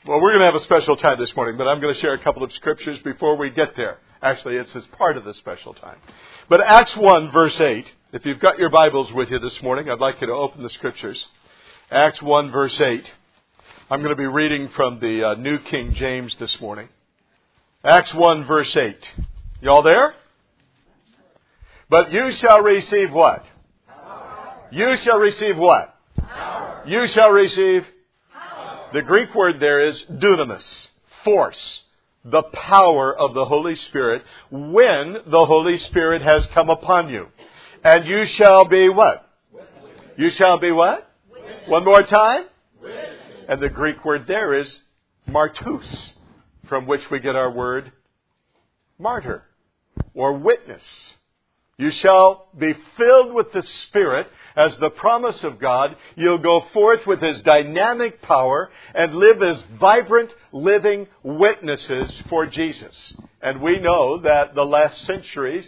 Well, we're going to have a special time this morning, but I'm going to share a couple of scriptures before we get there. Actually, it's as part of the special time. But Acts 1, verse 8, if you've got your Bibles with you this morning, I'd like you to open the scriptures. Acts 1, verse 8. I'm going to be reading from the New King James this morning. Acts 1, verse 8. You all there? But you shall receive what? Power. You shall receive what? Power. You shall receive? The Greek word there is dunamis, force, the power of the Holy Spirit when the Holy Spirit has come upon you. And you shall be what? You shall be what? One more time. And the Greek word there is martus, from which we get our word martyr or witness. You shall be filled with the Spirit as the promise of God. You'll go forth with His dynamic power and live as vibrant, living witnesses for Jesus. And we know that the last century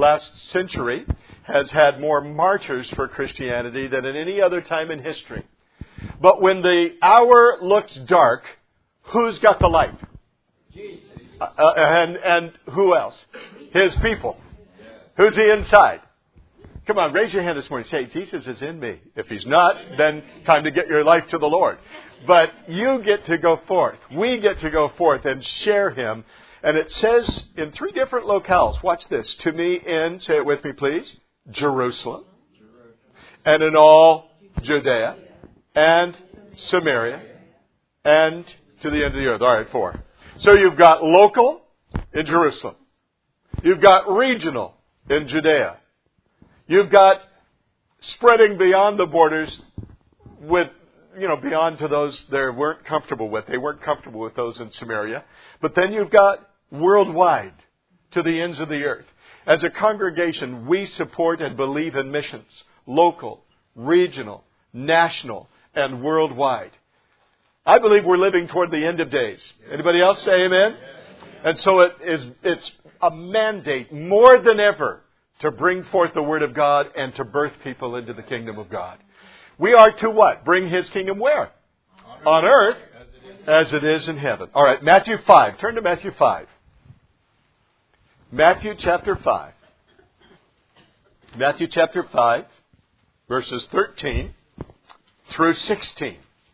has had more martyrs for Christianity than at any other time in history. But when the hour looks dark, who's got the light? Jesus. And who else? His people. Who's He inside? Come on, raise your hand this morning. Say, Jesus is in me. If He's not, then time to get your life to the Lord. But you get to go forth. We get to go forth and share Him. And it says in 3 different locales. Watch this. To me in, say it with me please, Jerusalem. And in all Judea. And Samaria. And to the end of the earth. All right, 4. So you've got local in Jerusalem. You've got regional in Judea. You've got spreading beyond the borders with, beyond to those they weren't comfortable with. They weren't comfortable with those in Samaria. But then you've got worldwide to the ends of the earth. As a congregation, we support and believe in missions. Local, regional, national, and worldwide. I believe we're living toward the end of days. Anybody else say amen? And so it's a mandate more than ever to bring forth the Word of God and to birth people into the kingdom of God. We are to what? Bring His kingdom where? On earth as it is in heaven. All right, Matthew 5. Turn to Matthew 5. Matthew chapter 5. Matthew chapter 5, verses 13 through 16.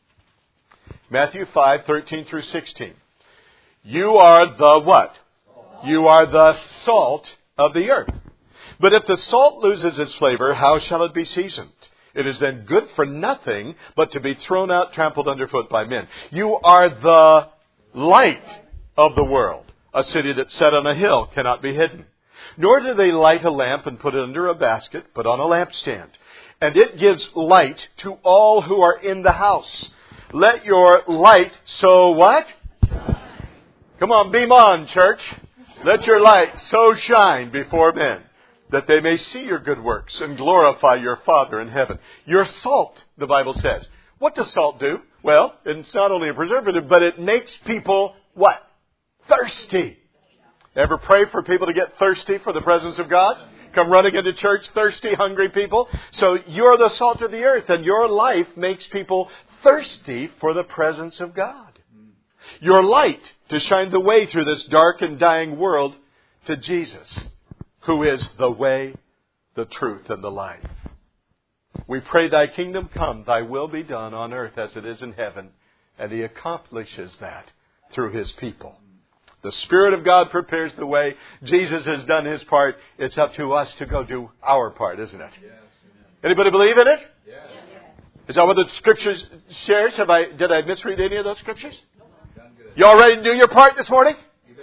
Matthew 5, 13 through 16. You are the what? You are the salt of the earth. But if the salt loses its flavor, how shall it be seasoned? It is then good for nothing but to be thrown out, trampled underfoot by men. You are the light of the world. A city that's set on a hill cannot be hidden. Nor do they light a lamp and put it under a basket, but on a lampstand. And it gives light to all who are in the house. Let your light so what? Come on, beam on, church. Let your light so shine before men, that they may see your good works and glorify your Father in heaven. You're salt, the Bible says. What does salt do? Well, it's not only a preservative, but it makes people what? Thirsty. Ever pray for people to get thirsty for the presence of God? Come running into church, thirsty, hungry people. So you're the salt of the earth, and your life makes people thirsty for the presence of God. Your light to shine the way through this dark and dying world to Jesus, who is the way, the truth, and the life. We pray Thy kingdom come, Thy will be done on earth as it is in heaven. And He accomplishes that through His people. The Spirit of God prepares the way. Jesus has done His part. It's up to us to go do our part, isn't it? Yes. Anybody believe in it? Yes. Is that what the Scriptures shares? Did I misread any of those Scriptures? You all ready to do your part this morning?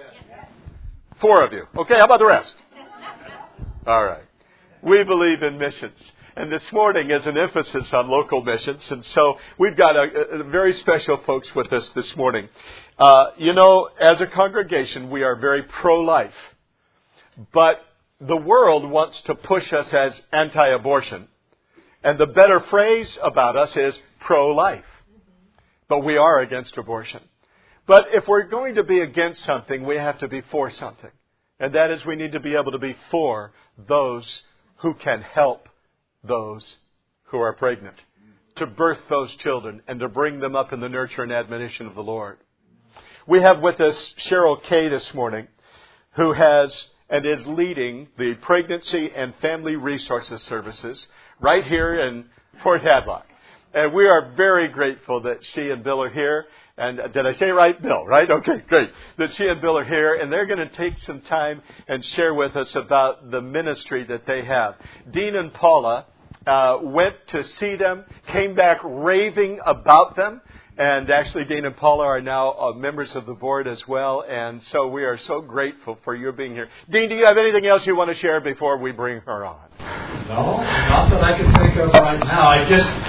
4 of you. Okay, how about the rest? All right. We believe in missions. And this morning is an emphasis on local missions. And so we've got a very special folks with us this morning. As a congregation, we are very pro-life. But the world wants to push us as anti-abortion. And the better phrase about us is pro-life. But we are against abortion. But if we're going to be against something, we have to be for something. And that is we need to be able to be for those who can help those who are pregnant. To birth those children and to bring them up in the nurture and admonition of the Lord. We have with us Cheryl Kay this morning, who has and is leading the Pregnancy and Family Resources Services right here in Fort Hadlock. And we are very grateful that she and Bill are here. And did I say it right? Bill, right? Okay, great. That she and Bill are here, and they're going to take some time and share with us about the ministry that they have. Dean and Paula went to see them, came back raving about them, and actually Dean and Paula are now members of the board as well, and so we are so grateful for your being here. Dean, do you have anything else you want to share before we bring her on? No, not that I can think of right now. I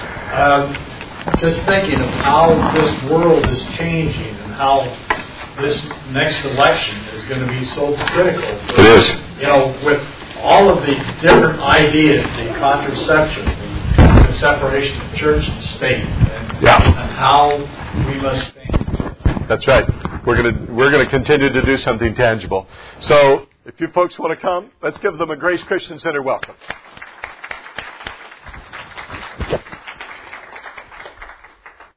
just thinking of how this world is changing and how this next election is going to be so critical. It is. You know, with all of the different ideas, the contraception, the separation of church and state, and how we must stand. That's right. We're going to continue to do something tangible. So, if you folks want to come, let's give them a Grace Christian Center welcome.